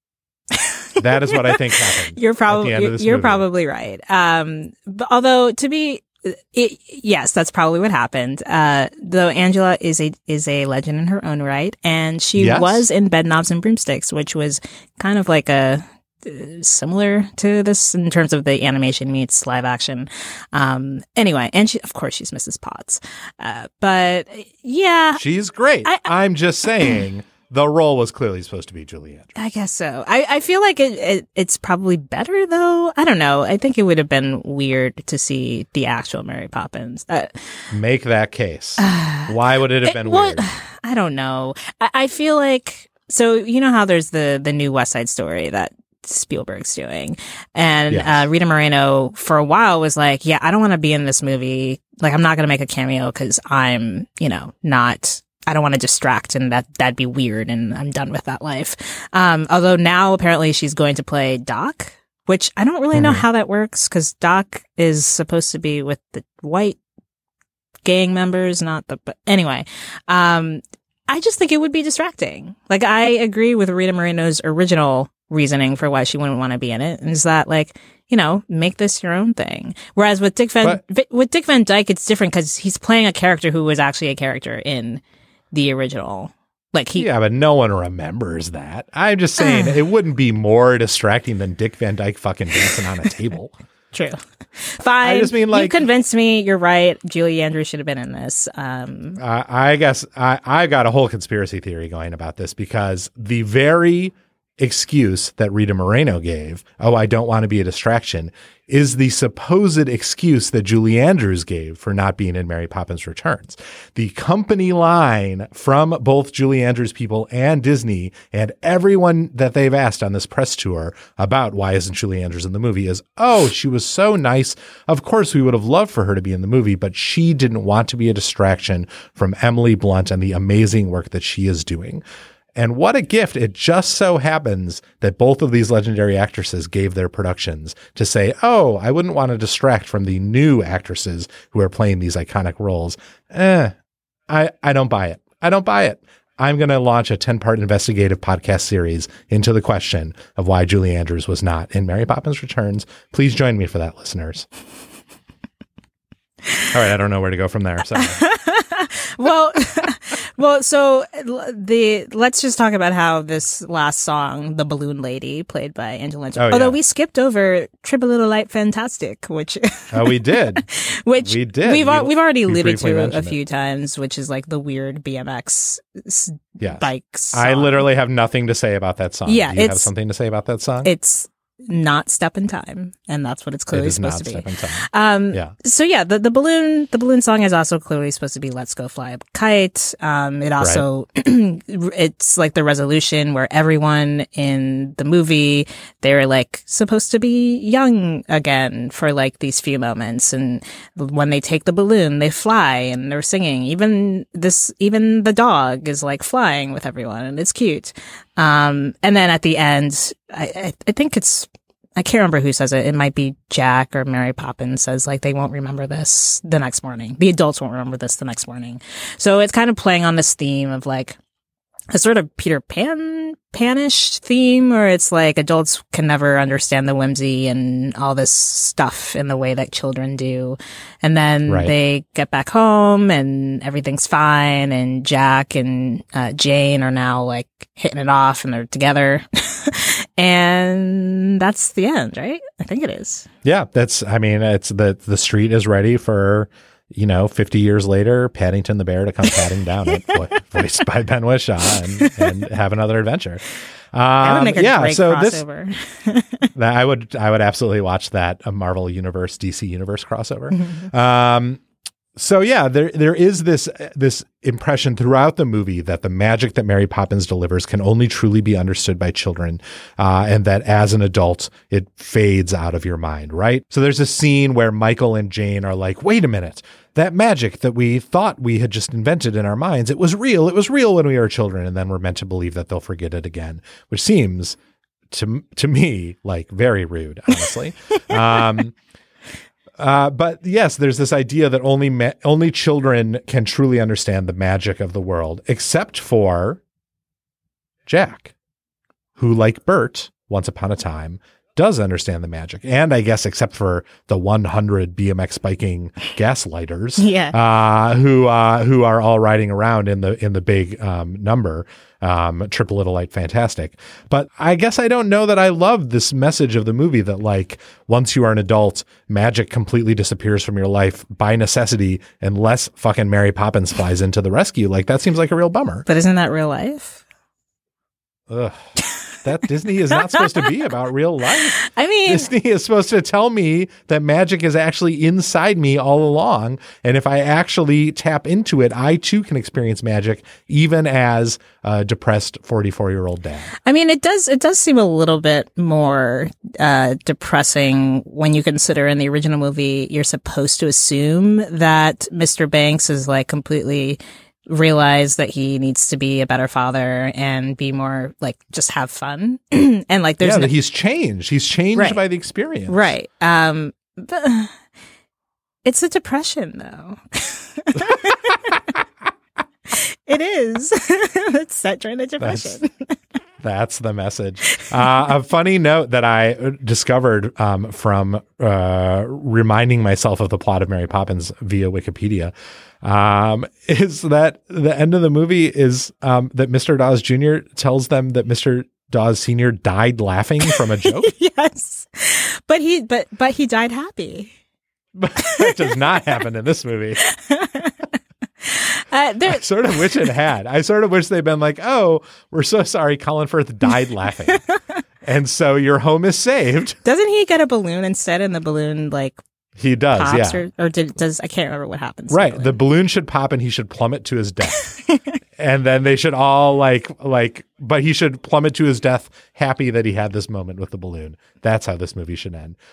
That is what I think happened. You're probably at the end of you're, this you're movie. probably right. Um, but although to be, it, yes, that's probably what happened. Uh, though Angela is a is a legend in her own right, and she Yes. was in Bedknobs and Broomsticks, which was kind of like a uh, similar to this in terms of the animation meets live action. Um, anyway, and she, of course, she's Missus Potts. Uh, but yeah, She's great. I- I'm just saying the role was clearly supposed to be Julie Andrews. I guess so. I, I feel like it, it it's probably better though. I don't know. I think it would have been weird to see the actual Mary Poppins. Uh, Make that case. Why would it have been it- well, weird? I don't know. I, I feel like, so you know how there's the the new West Side Story that Spielberg's doing, and Yes. uh, Rita Moreno for a while was like, yeah, I don't want to be in this movie. Like, I'm not going to make a cameo because I'm, you know, not. I don't want to distract, and that that'd be weird, and I'm done with that life. Um, although now apparently she's going to play Doc, which I don't really know Mhm. how that works because Doc is supposed to be with the white gang members, not the. But anyway, um, I just think it would be distracting. Like, I agree with Rita Moreno's original reasoning for why she wouldn't want to be in it, and is that like, you know, make this your own thing. Whereas with Dick Van But- with Dick Van Dyke, it's different because he's playing a character who was actually a character in the original. Like he, Yeah, but no one remembers that. I'm just saying it wouldn't be more distracting than Dick Van Dyke fucking dancing on a table. true. Fine. I just mean, like- you convinced me. You're right. Julie Andrews should have been in this. Um, Uh, I guess I, I got a whole conspiracy theory going about this because the very excuse that Rita Moreno gave, oh, I don't want to be a distraction, is the supposed excuse that Julie Andrews gave for not being in Mary Poppins Returns. The company line from both Julie Andrews people and Disney and everyone that they've asked on this press tour about why isn't Julie Andrews in the movie is, oh, she was so nice. Of course, we would have loved for her to be in the movie, but she didn't want to be a distraction from Emily Blunt and the amazing work that she is doing. And what a gift. It just so happens that both of these legendary actresses gave their productions to say, oh, I wouldn't want to distract from the new actresses who are playing these iconic roles. Eh, I, I don't buy it. I don't buy it. I'm going to launch a ten-part investigative podcast series into the question of why Julie Andrews was not in Mary Poppins Returns. Please join me for that, listeners. All right, I don't know where to go from there. Sorry. well, well, so the let's just talk about how this last song, "The Balloon Lady," played by Angela Lansbury. Oh, Although yeah. we skipped over "Triple Light Fantastic," which Oh, we did. which We did. We've al- We- we've already we alluded briefly to a mentioned it. few times, which is like the weird B M X s- Yes. bikes. I literally have nothing to say about that song. Yeah, Do you have it's- something to say about that song? It's not Step in Time, and that's what it's It clearly is supposed not to be. Step in Time. Um, Yeah. So yeah, the, the balloon, the balloon song is also clearly supposed to be "Let's Go Fly a Kite." Um, it also, it's like the resolution where everyone in the movie, they're like supposed to be young again for like these few moments. And when they take the balloon, they fly and they're singing. Even this, even the dog is like flying with everyone, and it's cute. Um, and then at the end, I, I, I think it's, I can't remember who says it. It might be Jack or Mary Poppins says, like, they won't remember this the next morning. The adults won't remember this the next morning. So it's kind of playing on this theme of, like, a sort of Peter Pan, Panish theme, where it's like adults can never understand the whimsy and all this stuff in the way that children do. And then right. they get back home and everything's fine. And Jack and uh, Jane are now like hitting it off and they're together. And that's the end, right? I think it is. Yeah, that's, I mean, it's the, the street is ready for, you know, fifty years later, Paddington the Bear to come padding down it, voiced by Ben Whishaw, and, and have another adventure. Um, that would make a yeah, great so crossover. This, I would, I would absolutely watch that, a Marvel Universe, D C Universe crossover. um, so yeah, there, there is this, this impression throughout the movie that the magic that Mary Poppins delivers can only truly be understood by children, uh, and that as an adult, it fades out of your mind, right? So there's a scene where Michael and Jane are like, wait a minute, that magic that we thought we had just invented in our minds, it was real. It was real when we were children. And then we're meant to believe that they'll forget it again, which seems to, to me like very rude, honestly. um, Uh, but yes, there's this idea that only ma- only children can truly understand the magic of the world, except for Jack, who, like Bert, once upon a time, does understand the magic. And I guess except for the one hundred B M X biking gaslighters, yeah. uh, who uh, who are all riding around in the in the big um, number. Um, Triple Little Light Fantastic. But I guess I don't know that I love this message of the movie that, like, once you are an adult, magic completely disappears from your life by necessity unless fucking Mary Poppins flies into the rescue. Like, that seems like a real bummer. But isn't that real life? Ugh. That Disney is not supposed to be about real life. I mean, Disney is supposed to tell me that magic is actually inside me all along. And if I actually tap into it, I too can experience magic, even as a depressed forty-four year old dad. I mean, it does, it does seem a little bit more uh, depressing when you consider in the original movie, you're supposed to assume that Mister Banks is like completely realize that he needs to be a better father and be more like just have fun and like there's yeah, no- that he's changed he's changed right. by the experience, right? Um but it's a depression though. It is. It's set during the depression. That's, that's the message. Uh, a funny note that I discovered um, from uh, reminding myself of the plot of Mary Poppins via Wikipedia um, is that the end of the movie is um, that Mister Dawes Junior tells them that Mister Dawes Senior died laughing from a joke. Yes, but he but but he died happy. But that does not happen in this movie. Uh, I sort of wish it had. I sort of wish they'd been like, oh, we're so sorry, Colin Firth died laughing. And so your home is saved. Doesn't he get a balloon instead? And the balloon, like, he does, pops yeah. Or, or did, does, I can't remember what happens. Right. The balloon. the balloon should pop and he should plummet to his death. And then they should all like, like, but he should plummet to his death happy that he had this moment with the balloon. That's how this movie should end.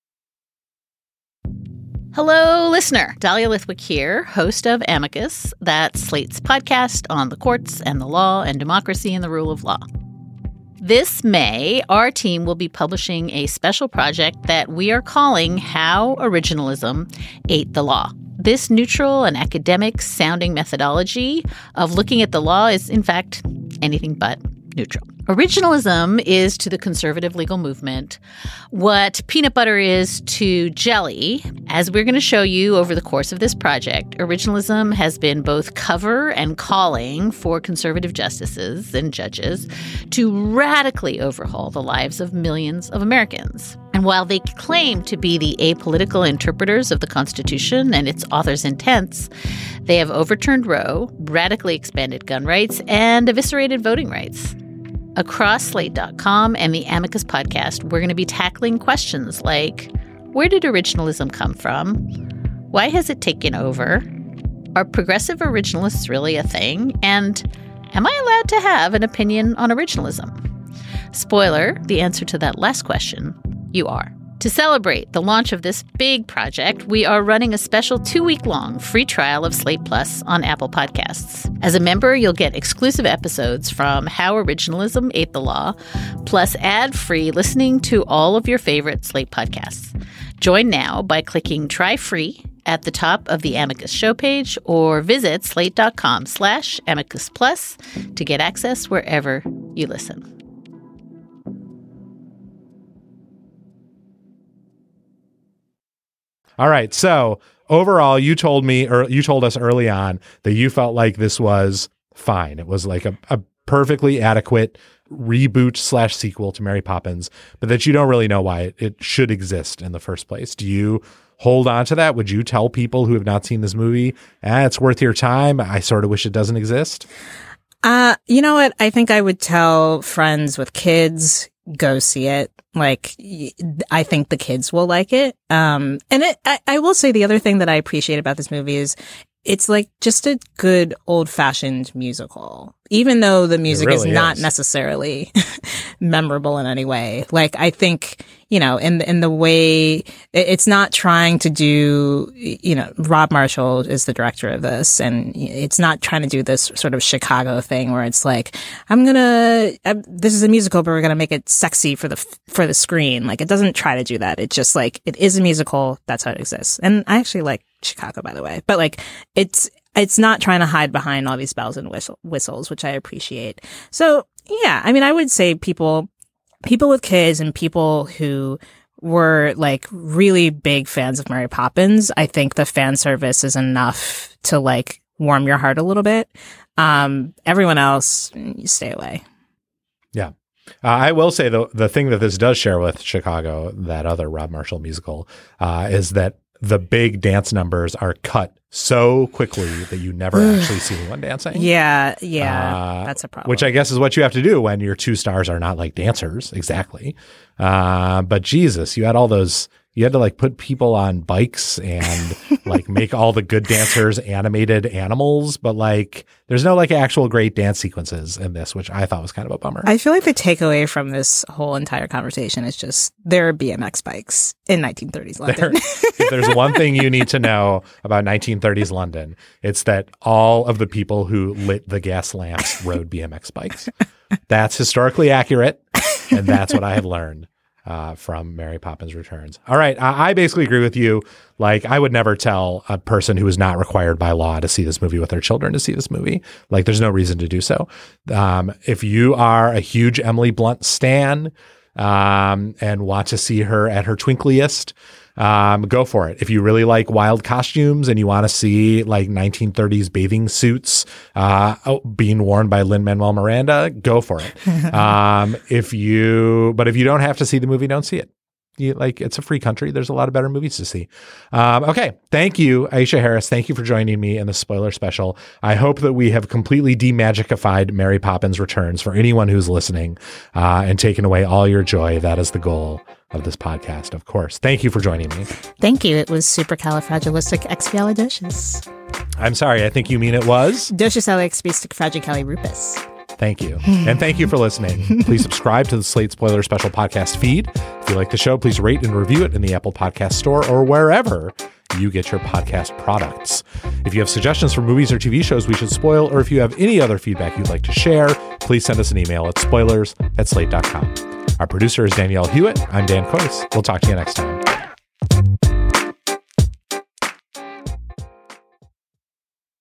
Hello, listener. Dahlia Lithwick here, host of Amicus, that's Slate's podcast on the courts and the law and democracy and the rule of law. This May, our team will be publishing a special project that we are calling How Originalism Ate the Law. This neutral and academic-sounding methodology of looking at the law is, in fact, anything but neutral. Originalism is to the conservative legal movement what peanut butter is to jelly. As we're going to show you over the course of this project, originalism has been both cover and calling for conservative justices and judges to radically overhaul the lives of millions of Americans. And while they claim to be the apolitical interpreters of the Constitution and its author's intents, they have overturned Roe, radically expanded gun rights, and eviscerated voting rights. Across Slate dot com and the Amicus podcast, we're going to be tackling questions like, where did originalism come from? Why has it taken over? Are progressive originalists really a thing? And am I allowed to have an opinion on originalism? Spoiler, the answer to that last question, you are. To celebrate the launch of this big project, we are running a special two-week-long free trial of Slate Plus on Apple Podcasts. As a member, you'll get exclusive episodes from How Originalism Ate the Law, plus ad-free listening to all of your favorite Slate podcasts. Join now by clicking Try Free at the top of the Amicus show page or visit slate.com slash Amicus Plus to get access wherever you listen. All right. So overall, you told me, or you told us early on that you felt like this was fine. It was like a, a perfectly adequate reboot slash sequel to Mary Poppins, but that you don't really know why it, it should exist in the first place. Do you hold on to that? Would you tell people who have not seen this movie, eh, it's worth your time? I sort of wish it doesn't exist. Uh, you know what? I think I would tell friends with kids, go see it. Like, I think the kids will like it. Um, and it, I, I will say the other thing that I appreciate about this movie is it's like just a good old fashioned musical, even though the music really is not is. necessarily memorable in any way. Like, I think, you know, in, in the way it's not trying to do, you know, Rob Marshall is the director of this, and it's not trying to do this sort of Chicago thing where it's like, I'm gonna, I'm, this is a musical, but we're gonna make it sexy for the, for the screen. Like, it doesn't try to do that. It's just like, it is a musical. That's how it exists. And I actually like Chicago, by the way, but like, it's, it's not trying to hide behind all these bells and whistle, whistles, which I appreciate. So yeah, I mean, I would say people, people with kids and people who were like really big fans of Mary Poppins, I think the fan service is enough to like warm your heart a little bit. Um, everyone else, you stay away. Yeah. Uh, I will say the the thing that this does share with Chicago, that other Rob Marshall musical, uh, is that the big dance numbers are cut so quickly that you never actually see anyone dancing. Yeah, yeah, uh, that's a problem. Which I guess is what you have to do when your two stars are not like dancers, exactly. Uh, but Jesus, you had all those, you had to like put people on bikes and like make all the good dancers animated animals, but like there's no like actual great dance sequences in this, which I thought was kind of a bummer. I feel like the takeaway from this whole entire conversation is just there are B M X bikes in nineteen thirties London. There, if there's one thing you need to know about nineteen thirties London, it's that all of the people who lit the gas lamps rode B M X bikes. That's historically accurate, and that's what I have learned uh, from Mary Poppins Returns. All right, I, I basically agree with you. Like, I would never tell a person who is not required by law to see this movie with their children to see this movie. Like, there's no reason to do so. Um, if you are a huge Emily Blunt stan um, and want to see her at her twinkliest, um, go for it. If you really like wild costumes and you want to see like nineteen thirties bathing suits uh, being worn by Lin-Manuel Miranda, go for it. um, if you, but if you don't have to see the movie, don't see it. You, like, it's a free country. There's a lot of better movies to see. Um, okay. Thank you, Aisha Harris. Thank you for joining me in the spoiler special. I hope that we have completely demagicified Mary Poppins Returns for anyone who's listening uh, and taken away all your joy. That is the goal of this podcast, of course. Thank you for joining me. Thank you. It was supercalifragilisticexpialidocious. I'm sorry. I think you mean it was Docious-Alex-Speasticfragilicalirupus. Thank you. And thank you for listening. Please subscribe to the Slate Spoiler Special podcast feed. If you like the show, please rate and review it in the Apple Podcast Store or wherever you get your podcast products. If you have suggestions for movies or T V shows we should spoil, or if you have any other feedback you'd like to share, please send us an email at spoilers at slate dot com. Our producer is Danielle Hewitt. I'm Dan Coyce. We'll talk to you next time.